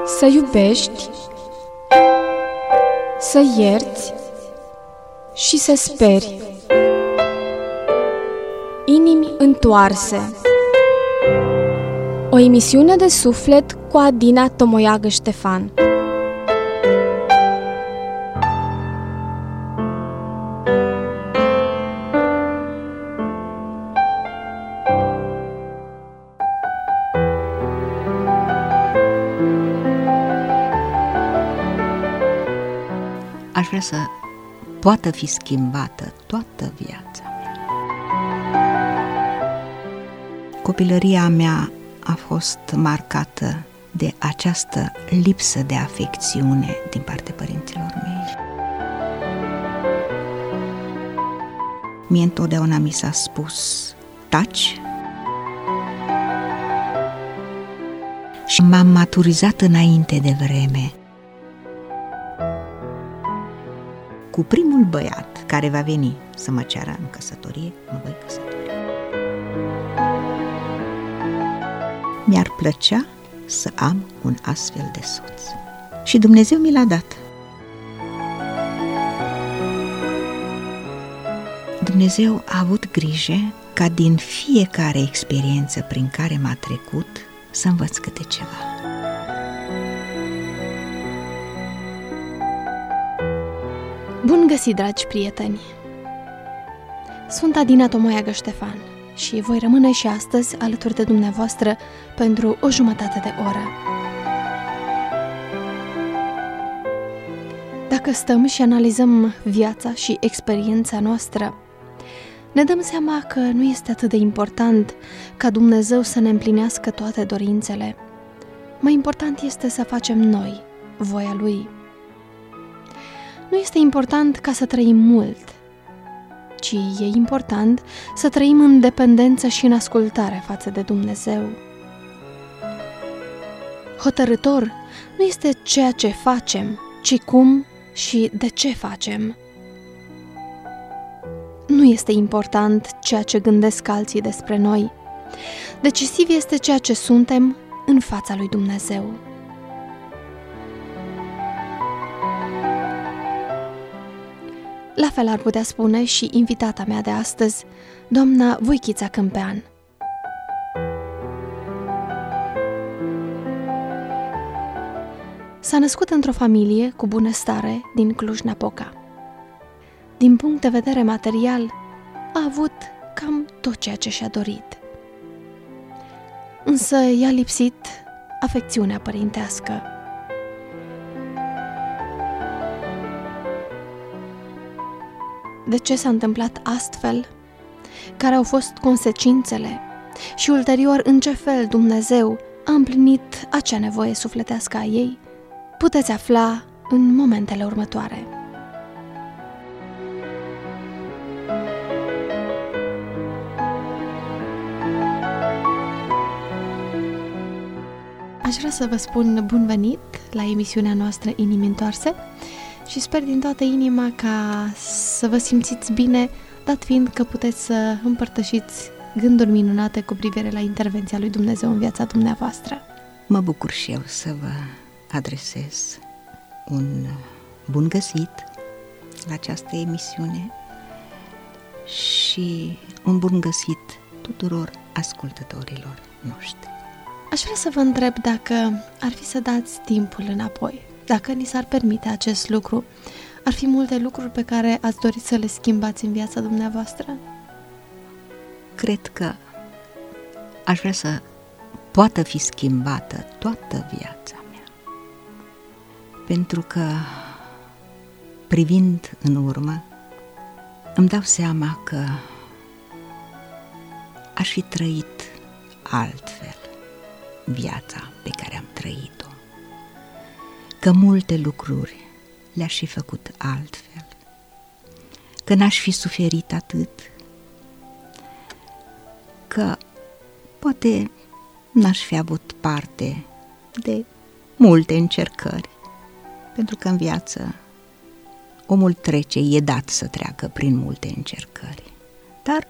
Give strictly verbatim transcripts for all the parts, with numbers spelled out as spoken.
Să iubești, să ierți și să speri. Inimi întoarse. O emisiune de suflet cu Adina Tomoiagă Ștefan. Aș vrea să poată fi schimbată toată viața mea. Copilăria mea a fost marcată de această lipsă de afecțiune din partea părinților mei. Mie întotdeauna mi s-a spus taci și m-am maturizat înainte de vreme. Cu primul băiat care va veni să mă ceară în căsătorie, mă voi căsători. Mi-ar plăcea să am un astfel de soț. Și Dumnezeu mi l-a dat. Dumnezeu a avut grijă ca din fiecare experiență prin care m-a trecut să învăț câte ceva. Bun găsit, dragi prieteni! Sunt Adina Tomoiagă Ștefan și voi rămâne și astăzi alături de dumneavoastră pentru o jumătate de oră. Dacă stăm și analizăm viața și experiența noastră, ne dăm seama că nu este atât de important ca Dumnezeu să ne împlinească toate dorințele. Mai important este să facem noi voia Lui. Nu este important ca să trăim mult, ci e important să trăim în dependență și în ascultare față de Dumnezeu. Hotărâtor nu este ceea ce facem, ci cum și de ce facem. Nu este important ceea ce gândesc alții despre noi. Decisiv este ceea ce suntem în fața lui Dumnezeu. La fel ar putea spune și invitata mea de astăzi, doamna Voichița Câmpean. S-a născut într-o familie cu bunăstare din Cluj-Napoca. Din punct de vedere material, a avut cam tot ceea ce și-a dorit. Însă i-a lipsit afecțiunea părintească. De ce s-a întâmplat astfel? Care au fost consecințele? Și ulterior, în ce fel Dumnezeu a împlinit acea nevoie sufletească a ei? Puteți afla în momentele următoare. Aș vrea să vă spun bun venit la emisiunea noastră Inimi Întoarse și sper din toată inima ca să vă simțiți bine, dat fiind că puteți să împărtășiți gânduri minunate cu privire la intervenția lui Dumnezeu în viața dumneavoastră. Mă bucur și eu să vă adresez un bun găsit la această emisiune și un bun găsit tuturor ascultătorilor noștri. Aș vrea să vă întreb dacă ar fi să dați timpul înapoi, dacă ni s-ar permite acest lucru, ar fi multe lucruri pe care ați dorit să le schimbați în viața dumneavoastră? Cred că aș vrea să poată fi schimbată toată viața mea. Pentru că, privind în urmă, îmi dau seama că aș fi trăit altfel viața pe care am trăit-o. Că multe lucruri le-aș fi făcut altfel, că n-aș fi suferit atât, că poate n-aș fi avut parte de multe încercări, pentru că în viață omul trece, e dat să treacă prin multe încercări, dar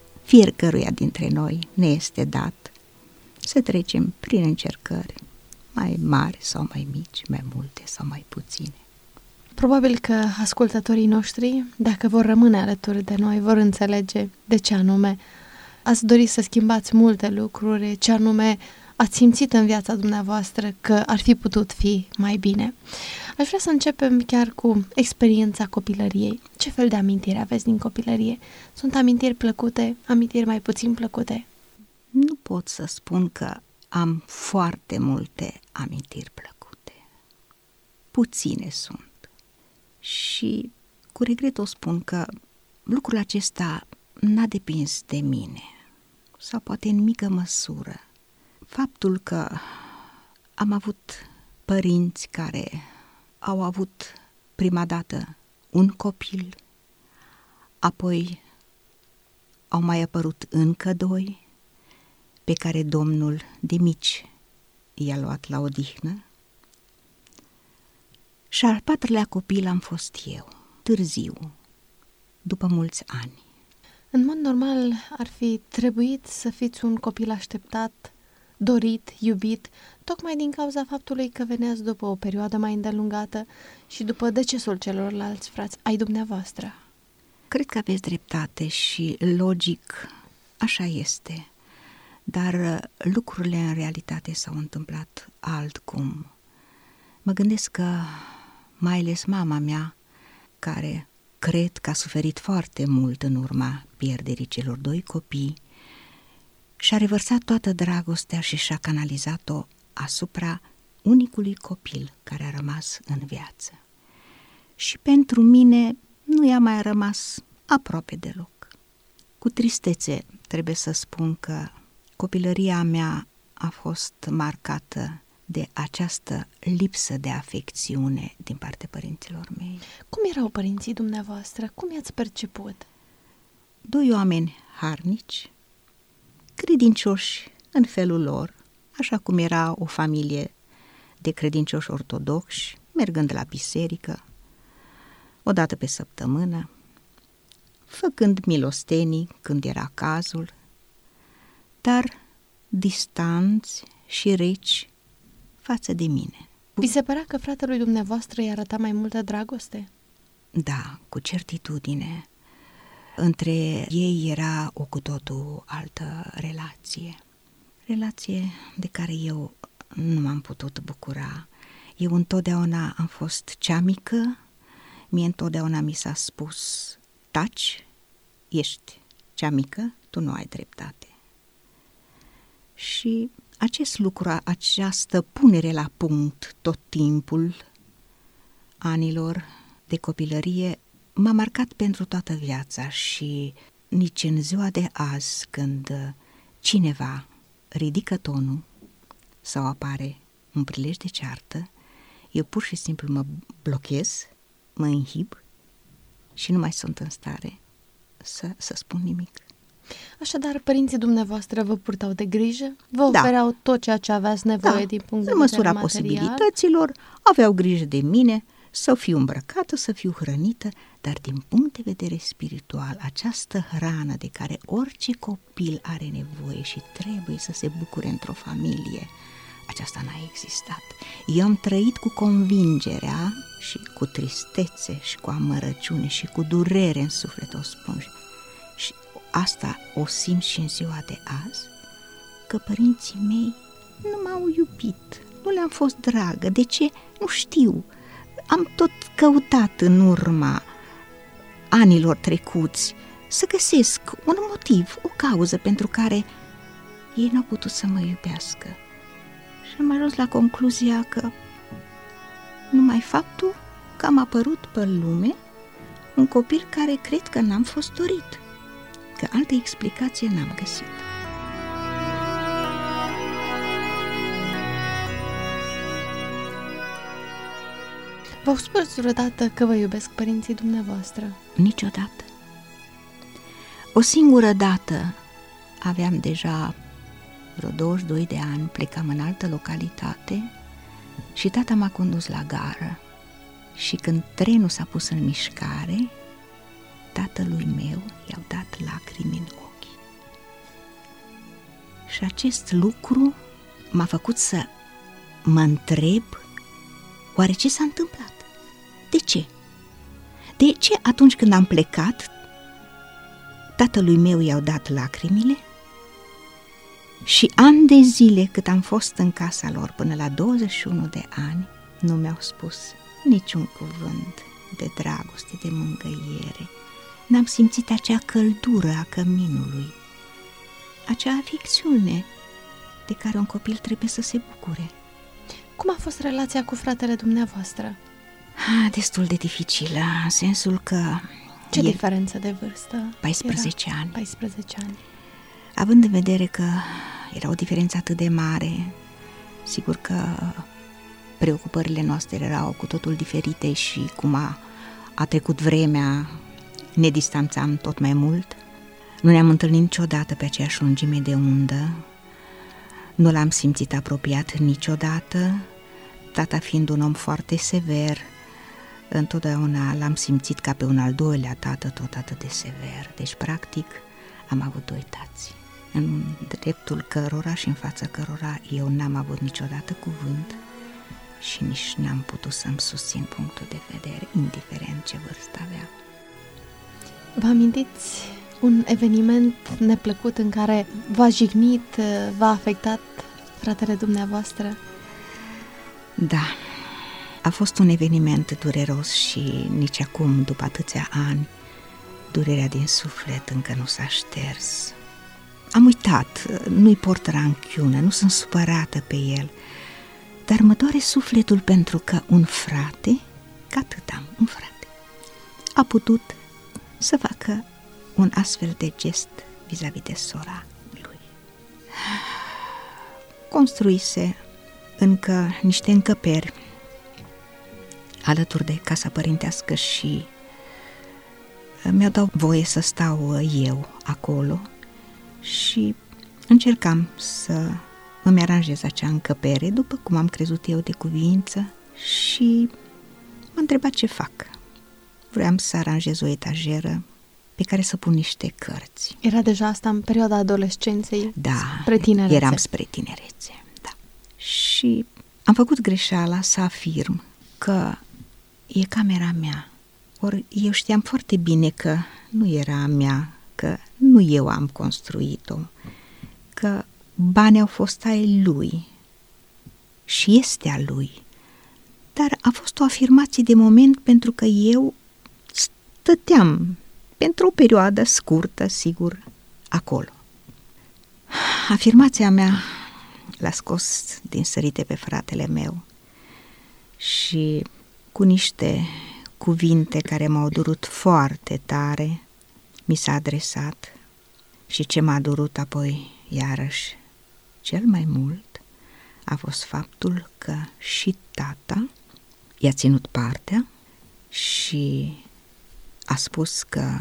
fiecăruia dintre noi ne este dat să trecem prin încercări mai mari sau mai mici, mai multe sau mai puține. Probabil că ascultătorii noștri, dacă vor rămâne alături de noi, vor înțelege de ce anume ați dori să schimbați multe lucruri, ce anume ați simțit în viața dumneavoastră că ar fi putut fi mai bine. Aș vrea să începem chiar cu experiența copilăriei. Ce fel de amintiri aveți din copilărie? Sunt amintiri plăcute, amintiri mai puțin plăcute? Nu pot să spun că am foarte multe amintiri plăcute. Puține sunt. Și cu regret o spun că lucrul acesta n-a depins de mine, sau poate în mică măsură. Faptul că am avut părinți care au avut prima dată un copil, apoi au mai apărut încă doi, pe care Domnul de mici i-a luat la odihnă, și al patrulea copil am fost eu, târziu, după mulți ani. În mod normal ar fi trebuit să fiți un copil așteptat, dorit, iubit, tocmai din cauza faptului că veneați după o perioadă mai îndelungată și după decesul celorlalți frați ai dumneavoastră. Cred că aveți dreptate și logic așa este, dar lucrurile în realitate s-au întâmplat altcum. Mă gândesc că mai ales mama mea, care cred că a suferit foarte mult în urma pierderii celor doi copii, și-a revărsat toată dragostea și și-a canalizat-o asupra unicului copil care a rămas în viață. Și pentru mine nu i-a mai rămas aproape deloc. Cu tristețe trebuie să spun că copilăria mea a fost marcată de această lipsă de afecțiune din partea părinților mei. Cum erau părinții dumneavoastră? Cum i-ați perceput? Doi oameni harnici, credincioși în felul lor, așa cum era o familie de credincioși ortodoxi, mergând la biserică o dată pe săptămână, făcând milostenii când era cazul, dar distanți și reci față de mine. Vi se părea că fratelui dumneavoastră îi arăta mai multă dragoste? Da, cu certitudine. Între ei era o cu totul altă relație. Relație de care eu nu m-am putut bucura. Eu întotdeauna am fost cea mică, mie întotdeauna mi s-a spus: taci, ești cea mică, tu nu ai dreptate. Și acest lucru, această punere la punct tot timpul anilor de copilărie m-a marcat pentru toată viața și nici în ziua de azi, când cineva ridică tonul sau apare un prilej de ceartă, eu pur și simplu mă blochez, mă inhib și nu mai sunt în stare să, să spun nimic. Așadar, părinții dumneavoastră vă purtau de grijă? Vă Da. ofereau tot ceea ce aveați nevoie Da, din punct de în vedere măsura material? posibilităților, aveau grijă de mine, să fiu îmbrăcată, să fiu hrănită, dar din punct de vedere spiritual, această hrană de care orice copil are nevoie și trebuie să se bucure într-o familie, aceasta n-a existat. Eu am trăit cu convingerea și cu tristețe și cu amărăciune și cu durere în suflet, o spun, și asta o simt și în ziua de azi, că părinții mei nu m-au iubit, nu le-am fost dragă. De ce? Nu știu. Am tot căutat în urma anilor trecuți să găsesc un motiv, o cauză pentru care ei n-au putut să mă iubească. Și am ajuns la concluzia că numai faptul că am apărut pe lume un copil care cred că n-am fost dorit, că altă explicație n-am găsit. V-au spus vreodată că vă iubesc părinții dumneavoastră? Niciodată. O singură dată aveam deja vreo douăzeci și doi de ani, plecam în altă localitate și tata m-a condus la gară și când trenul s-a pus în mișcare, tatălui meu i-au dat lacrimi în ochi. Și acest lucru m-a făcut să mă întreb, oare ce s-a întâmplat? De ce? De ce atunci când am plecat, tatălui meu i-au dat lacrimile și ani de zile cât am fost în casa lor, până la douăzeci și unu de ani, nu mi-au spus niciun cuvânt de dragoste, de mângâiere. N-am simțit acea căldură a căminului, acea afecțiune de care un copil trebuie să se bucure. Cum a fost relația cu fratele dumneavoastră? Ah, destul de dificilă, în sensul că... Ce e... diferență de vârstă? paisprezece era? ani. paisprezece ani. Având în vedere că era o diferență atât de mare, sigur că preocupările noastre erau cu totul diferite și cum a, a trecut vremea, ne distanțam tot mai mult. Nu ne-am întâlnit niciodată pe aceeași lungime de undă, nu l-am simțit apropiat niciodată, tata fiind un om foarte sever, întotdeauna l-am simțit ca pe un al doilea tată tot atât de sever. Deci, practic, am avut doi tați, în dreptul cărora și în fața cărora eu n-am avut niciodată cuvânt și nici n-am putut să-mi susțin punctul de vedere, indiferent ce vârstă avea. Vă amintiți un eveniment neplăcut în care v-a jignit, v-a afectat fratele dumneavoastră? Da, a fost un eveniment dureros și nici acum, după atâția ani, durerea din suflet încă nu s-a șters. Am uitat, nu-i port ranchiună, nu sunt supărată pe el, dar mă doare sufletul pentru că un frate, că atât am, un frate, a putut să facă un astfel de gest vis-a-vis de sora lui. Construise încă niște încăperi alături de casa părintească și mi-au dat voie să stau eu acolo și încercam să îmi aranjez acea încăpere după cum am crezut eu de cuviință și m-a întrebat ce fac. Vreau să aranjez o etajeră pe care să pun niște cărți. Era deja asta în perioada adolescenței? Da, spre tinerețe. Eram spre tinerețe, da. Și am făcut greșeala să afirm că e camera mea. Ori eu știam foarte bine că nu era a mea, că nu eu am construit-o, că banii au fost ai lui și este a lui. Dar a fost o afirmație de moment pentru că eu stăteam pentru o perioadă scurtă, sigur, acolo. Afirmația mea l-a scos din sărite pe fratele meu și cu niște cuvinte care m-au durut foarte tare, mi s-a adresat și ce m-a durut apoi iarăși cel mai mult a fost faptul că și tata i-a ținut partea și a spus că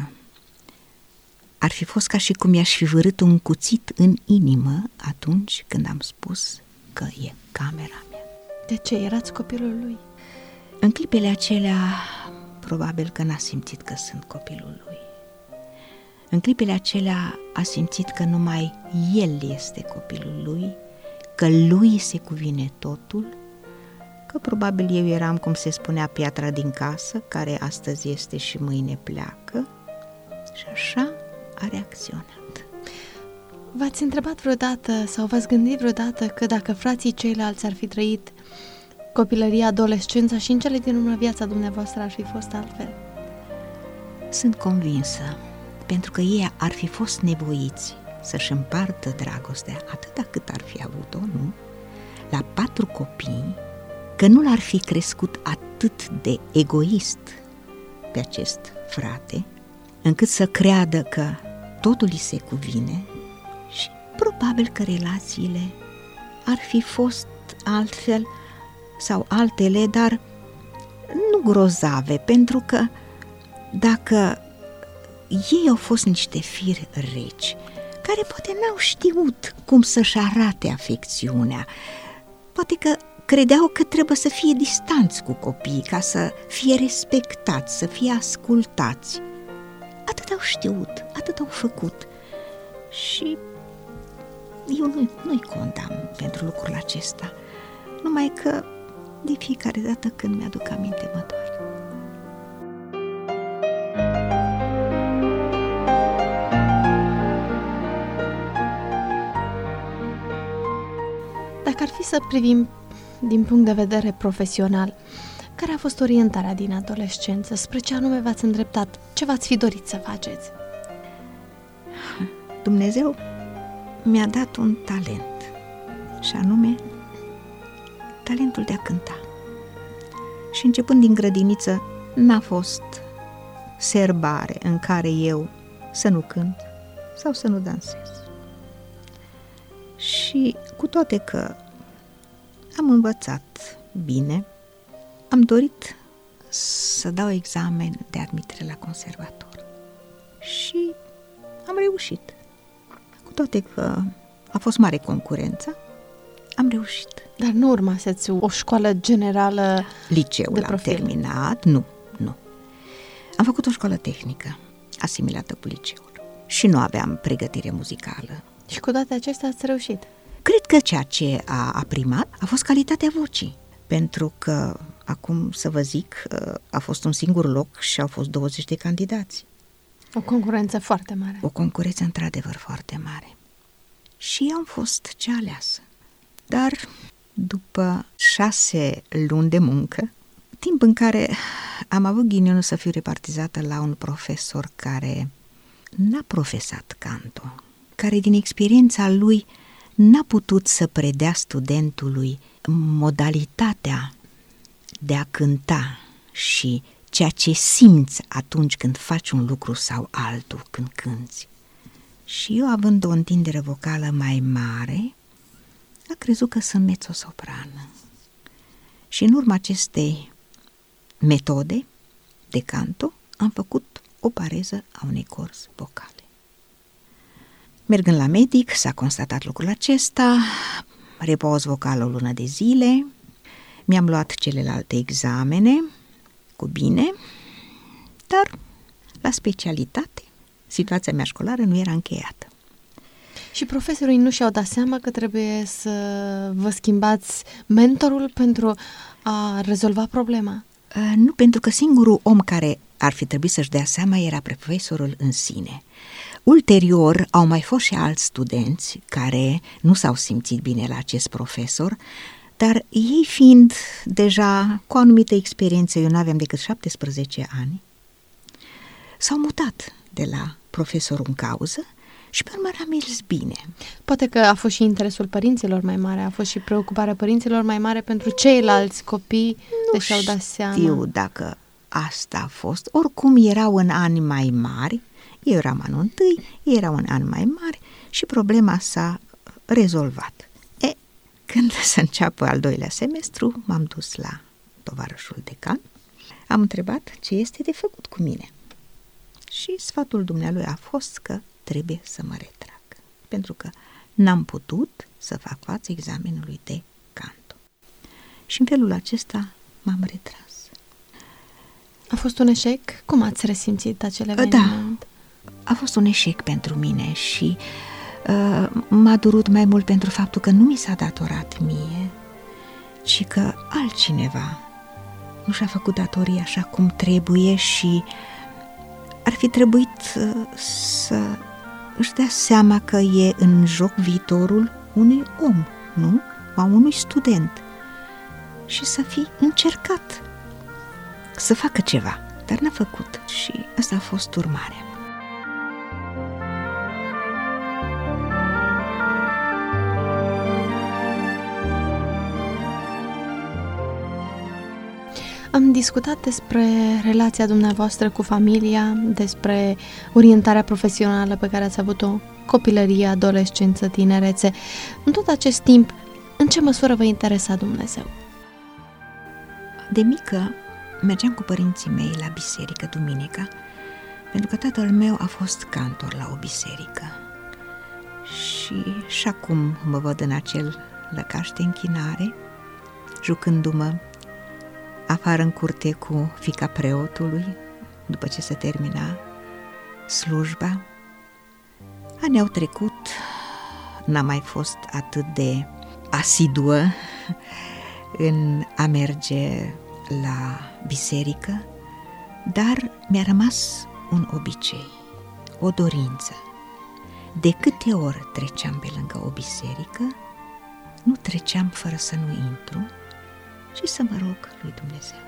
ar fi fost ca și cum i-aș fi vârât un cuțit în inimă atunci când am spus că e camera mea. De ce? Erați copilul lui? În clipele acelea, probabil că n-a simțit că sunt copilul lui. În clipele acelea a simțit că numai el este copilul lui, că lui se cuvine totul, că probabil eu eram, cum se spunea, piatra din casă, care astăzi este și mâine pleacă, și așa a reacționat. V-ați întrebat vreodată sau v-ați gândit vreodată că dacă frații ceilalți ar fi trăit copilăria, adolescența și în cele din urmă viața dumneavoastră ar fi fost altfel? Sunt convinsă, pentru că ei ar fi fost nevoiți să-și împartă dragostea atâta cât ar fi avut-o, nu? La patru copii, că nu l-ar fi crescut atât de egoist pe acest frate, încât să creadă că totul îi se cuvine și probabil că relațiile ar fi fost altfel sau altele, dar nu grozave, pentru că dacă ei au fost niște firi reci, care poate n-au știut cum să-și arate afecțiunea, poate că credeau că trebuie să fie distanți cu copiii ca să fie respectați, să fie ascultați. Atât au știut, atât au făcut și eu nu, nu-i condamn pentru lucrul acesta, numai că de fiecare dată când mi-aduc aminte mă doare. Dacă ar fi să privim din punct de vedere profesional, care a fost orientarea din adolescență? Spre ce anume v-ați îndreptat? Ce v-ați fi dorit să faceți? Dumnezeu mi-a dat un talent, și anume talentul de a cânta. Și începând din grădiniță, n-a fost serbare în care eu să nu cânt sau să nu dansez. Și cu toate că am învățat bine, am dorit să dau examen de admitere la conservator. Și am reușit. Cu toate că a fost mare concurență, am reușit. Dar nu urmaseți o școală generală? Liceul am terminat, nu, nu. Am făcut o școală tehnică, asimilată cu liceul. Și nu aveam pregătire muzicală. Și cu toate acestea ați reușit? Cred că ceea ce a, a primat a fost calitatea vocii. Pentru că, acum să vă zic, a fost un singur loc și au fost douăzeci de candidați. O concurență foarte mare. O concurență într-adevăr foarte mare. Și am fost cea aleasă. Dar după șase luni de muncă, timp în care am avut ghinionul să fiu repartizată la un profesor care n-a profesat canto, care din experiența lui n-a putut să predea studentului modalitatea de a cânta și ceea ce simți atunci când faci un lucru sau altul, când cânți. Și eu, având o întindere vocală mai mare, a crezut că sunt mezzosoprană. Și în urma acestei metode de canto am făcut o pareză a unei corzi vocale. Mergând la medic, s-a constatat lucrul acesta, repoz vocal o lună de zile, mi-am luat celelalte examene cu bine, dar la specialitate situația mea școlară nu era încheiată. Și profesorii nu și-au dat seama că trebuie să vă schimbați mentorul pentru a rezolva problema? Uh, nu, pentru că singurul om care ar fi trebuit să-și dea seama era profesorul în sine. Ulterior au mai fost și alți studenți care nu s-au simțit bine la acest profesor, dar ei fiind deja cu o anumită experiență, eu nu aveam decât șaptesprezece ani, s-au mutat de la profesorul în cauză și pe urmă am mers bine. Poate că a fost și interesul părinților mai mare, a fost și preocuparea părinților mai mare pentru ceilalți copii, nu și-au dat seama. Nu știu dacă asta a fost. Oricum erau în ani mai mari, eu eram anul întâi, ei erau în ani mai mari și problema s-a rezolvat. E, când să înceapă al doilea semestru, m-am dus la tovarășul decan, am întrebat ce este de făcut cu mine. Și sfatul dumnealui a fost că trebuie să mă retrag, pentru că n-am putut să fac față examenului de canto. Și în felul acesta m-am retras. A fost un eșec? Cum ați resimțit acel eveniment? Da, a fost un eșec pentru mine și uh, m-a durut mai mult pentru faptul că nu mi s-a datorat mie, ci că altcineva nu și-a făcut datoria așa cum trebuie și ar fi trebuit uh, să își dea seama că e în joc viitorul unui om, nu? A unui student. Și să fi încercat să facă ceva, dar n-a făcut. Și asta a fost urmarea. Am discutat despre relația dumneavoastră cu familia, despre orientarea profesională pe care ați avut-o, copilărie, adolescență, tinerețe. În tot acest timp, în ce măsură vă interesa Dumnezeu? De mică mergeam cu părinții mei la biserică duminica, pentru că tatăl meu a fost cantor la o biserică. Și și acum mă văd în acel lăcaș de închinare, jucându-mă afară în curte cu fiica preotului, după ce se termina slujba. Anii au trecut, n-am mai fost atât de asiduă, în a merge la biserică, dar mi-a rămas un obicei, o dorință. De câte ori treceam pe lângă o biserică, nu treceam fără să nu intru și să mă rog lui Dumnezeu.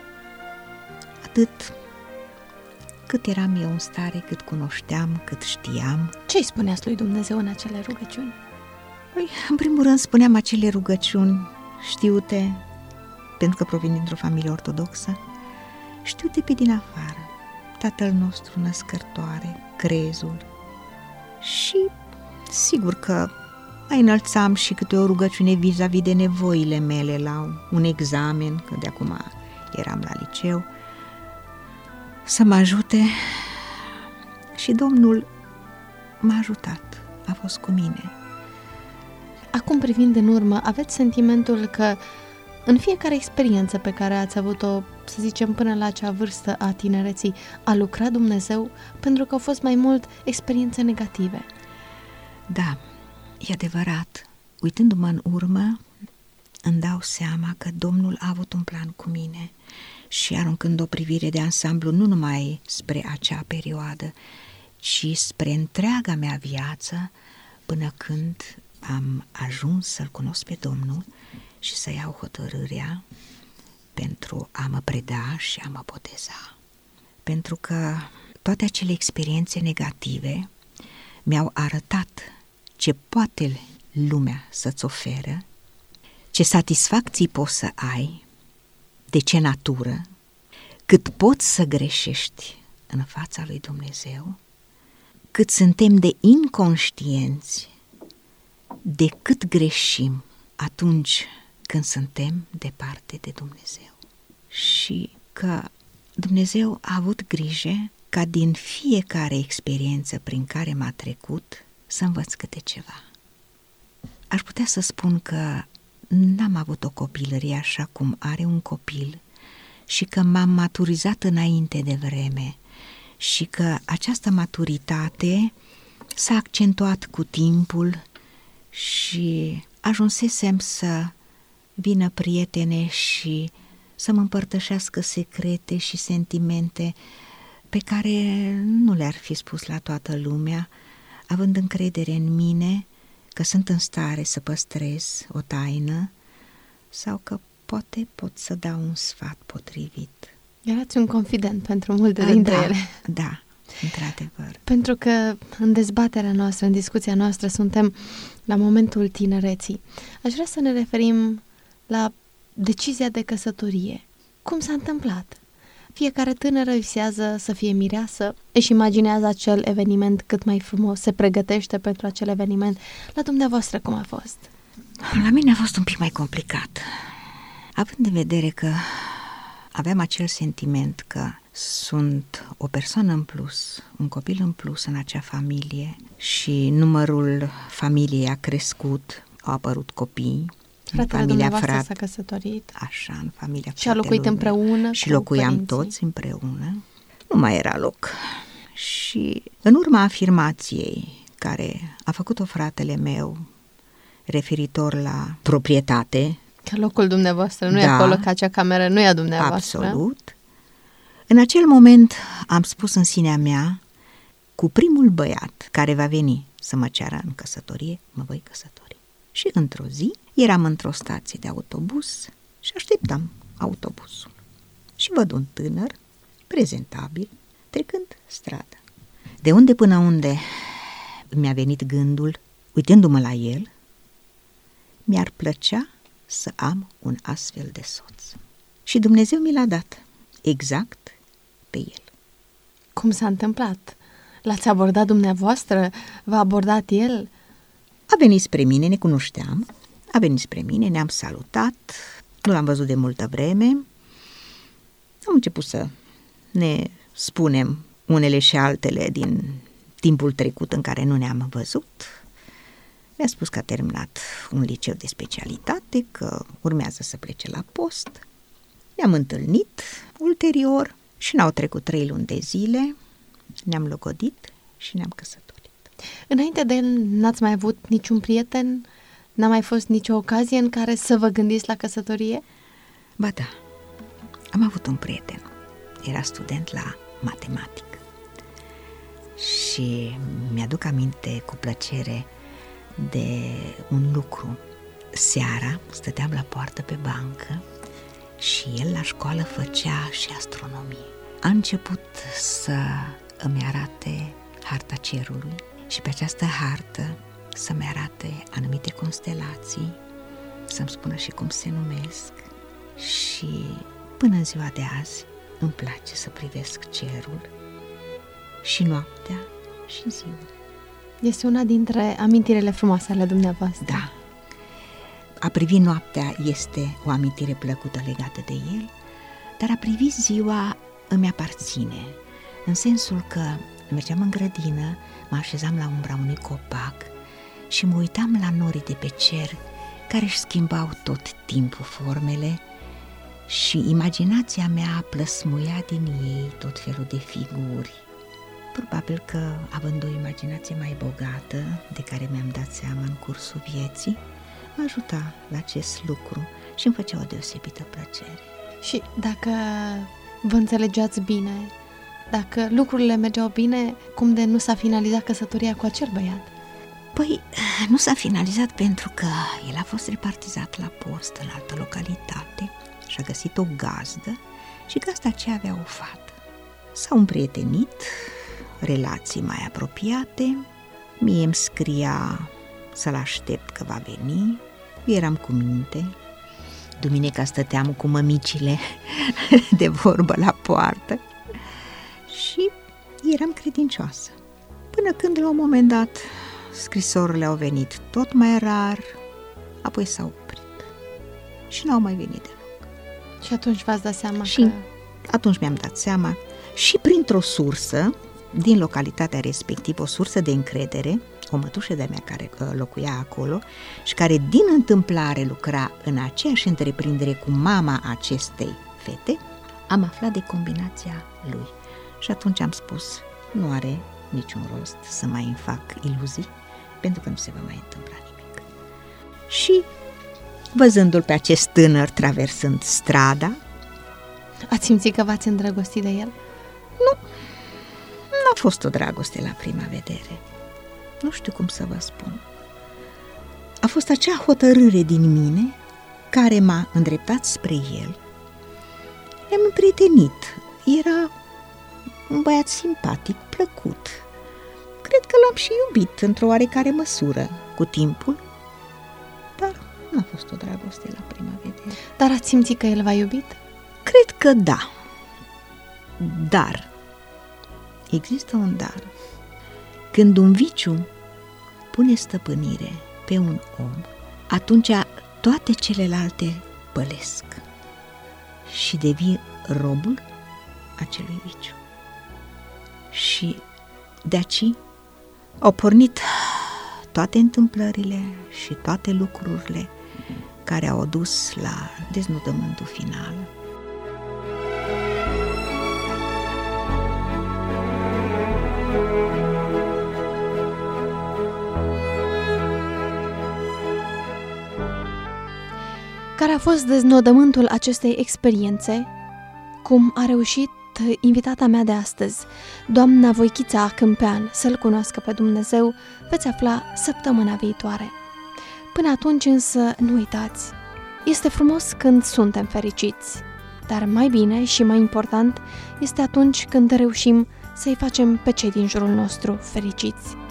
Atât cât eram eu în stare, cât cunoșteam, cât știam. Ce-i spuneați lui Dumnezeu în acele rugăciuni? Păi, în primul rând spuneam acele rugăciuni știute, pentru că provin dintr-o familie ortodoxă, știute pe din afară. Tatăl nostru născărtoare, crezul. Și sigur că mai înălțam și câte o rugăciune vis-a-vis de nevoile mele la un examen, că de acum eram la liceu, să mă ajute. Și Domnul m-a ajutat, a fost cu mine. Acum, privind în urmă, aveți sentimentul că în fiecare experiență pe care ați avut-o, să zicem, până la acea vârstă a tinereții, a lucrat Dumnezeu, pentru că au fost mai mult experiențe negative? Da, e adevărat. Uitându-mă în urmă, îmi dau seama că Domnul a avut un plan cu mine și aruncând o privire de ansamblu nu numai spre acea perioadă, ci spre întreaga mea viață, până când am ajuns să-L cunosc pe Domnul și să iau hotărârea pentru a mă preda și a mă boteza. Pentru că toate acele experiențe negative mi-au arătat ce poate lumea să-ți oferă, ce satisfacții poți să ai, de ce natură, cât poți să greșești în fața lui Dumnezeu, cât suntem de inconștienți de cât greșim atunci când suntem departe de Dumnezeu. Și că Dumnezeu a avut grijă ca din fiecare experiență prin care m-a trecut să învăț câte ceva. Aș putea să spun că n-am avut o copilărie așa cum are un copil și că m-am maturizat înainte de vreme și că această maturitate s-a accentuat cu timpul și ajunsesem să vină prietene și să mă împărtășească secrete și sentimente pe care nu le-ar fi spus la toată lumea, având încredere în mine că sunt în stare să păstrez o taină sau că poate pot să dau un sfat potrivit. Erați un confident pentru multe dintre da, ele. Da, într-adevăr. Pentru că în dezbaterea noastră, în discuția noastră, suntem la momentul tinereții. Aș vrea să ne referim la decizia de căsătorie. Cum s-a întâmplat? Fiecare tânără visează să fie mireasă, își imaginează acel eveniment cât mai frumos, se pregătește pentru acel eveniment. La dumneavoastră cum a fost? La mine a fost un pic mai complicat. Având în vedere că aveam acel sentiment că sunt o persoană în plus, un copil în plus în acea familie și numărul familiei a crescut, au apărut copii. Fratele dumneavoastră s-a căsătorit. Așa, în familia și a locuit împreună. Și locuiam părinții. toți împreună. Nu mai era loc. Și în urma afirmației care a făcut-o fratele meu referitor la proprietate, că locul dumneavoastră nu da, e acolo, că acea cameră nu e a dumneavoastră. Absolut. În acel moment am spus în sinea mea, cu primul băiat care va veni să mă ceară în căsătorie, mă voi căsători. Și într-o zi eram într-o stație de autobuz și așteptam autobuzul. Și văd un tânăr, prezentabil, trecând strada. De unde până unde mi-a venit gândul, uitându-mă la el, mi-ar plăcea să am un astfel de soț. Și Dumnezeu mi l-a dat, exact pe el. Cum s-a întâmplat? L-ați abordat dumneavoastră? V-a abordat el? A venit spre mine, ne cunoșteam, a venit spre mine, ne-am salutat, nu l-am văzut de multă vreme, am început să ne spunem unele și altele din timpul trecut în care nu ne-am văzut. Mi-a spus că a terminat un liceu de specialitate, că urmează să plece la post. Ne-am întâlnit ulterior și n-au trecut trei luni de zile, ne-am logodit și ne-am căsătorit. Înainte de el n-ați mai avut niciun prieten? N-a mai fost nicio ocazie în care să vă gândiți la căsătorie? Ba da, am avut un prieten, era student la matematică și mi-aduc aminte cu plăcere de un lucru. Seara stăteam la poartă pe bancă și el la școală făcea și astronomie. A început să îmi arate harta cerului și pe această hartă să-mi arate anumite constelații, să-mi spună și cum se numesc. Și până în ziua de azi îmi place să privesc cerul și noaptea și ziua. Este una dintre amintirile frumoase ale dumneavoastră. Da. A privi noaptea este o amintire plăcută legată de el, dar a privi ziua îmi aparține, în sensul că mergeam în grădină, mă așezam la umbra unui copac și mă uitam la norii de pe cer care își schimbau tot timpul formele și imaginația mea plăsmuia din ei tot felul de figuri. Probabil că, având o imaginație mai bogată, de care mi-am dat seama în cursul vieții, mă ajuta la acest lucru și îmi făcea o deosebită plăcere. Și dacă vă înțelegeați bine, dacă lucrurile mergeau bine, cum de nu s-a finalizat căsătoria cu acel băiat? Păi, nu s-a finalizat pentru că el a fost repartizat la post în altă localitate și a găsit o gazdă și gazda aceea avea o fată. S-au împrietenit, relații mai apropiate, mie îmi scria să-l aștept că va veni, eram cu minte. Duminica stăteam cu mămicile de vorbă la poartă și eram credincioasă. Până când, la un moment dat, scrisorile au venit tot mai rar, apoi s-au oprit și n-au mai venit deloc. Și atunci v-ați dat seama și că... atunci mi-am dat seama și printr-o sursă din localitatea respectivă, o sursă de încredere, o mătușă de-a mea care locuia acolo și care din întâmplare lucra în aceeași întreprindere cu mama acestei fete, am aflat de combinația lui. Și atunci am spus, nu are niciun rost să mai îmi fac iluzii, pentru că nu se va mai întâmpla nimic. Și văzându-l pe acest tânăr traversând strada... Ați simțit că v-ați îndrăgostit de el? Nu, nu a fost o dragoste la prima vedere. Nu știu cum să vă spun. A fost acea hotărâre din mine care m-a îndreptat spre el. Ne-am împrietenit. Era un băiat simpatic, plăcut. Cred că l-am și iubit într-o oarecare măsură cu timpul, dar nu a fost o dragoste la prima vedere. Dar ați simțit că el v-a iubit? Cred că da. Dar există un dar. Când un viciu pune stăpânire pe un om, atunci toate celelalte pălesc și devii robul acelui viciu. Și de aici au pornit toate întâmplările și toate lucrurile care au dus la deznodământul final. Care a fost deznodământul acestei experiențe? Cum a reușit invitata mea de astăzi, doamna Voichița Câmpean, să-L cunoască pe Dumnezeu, veți afla săptămâna viitoare. Până atunci însă, nu uitați, este frumos când suntem fericiți, dar mai bine și mai important este atunci când reușim să-i facem pe cei din jurul nostru fericiți.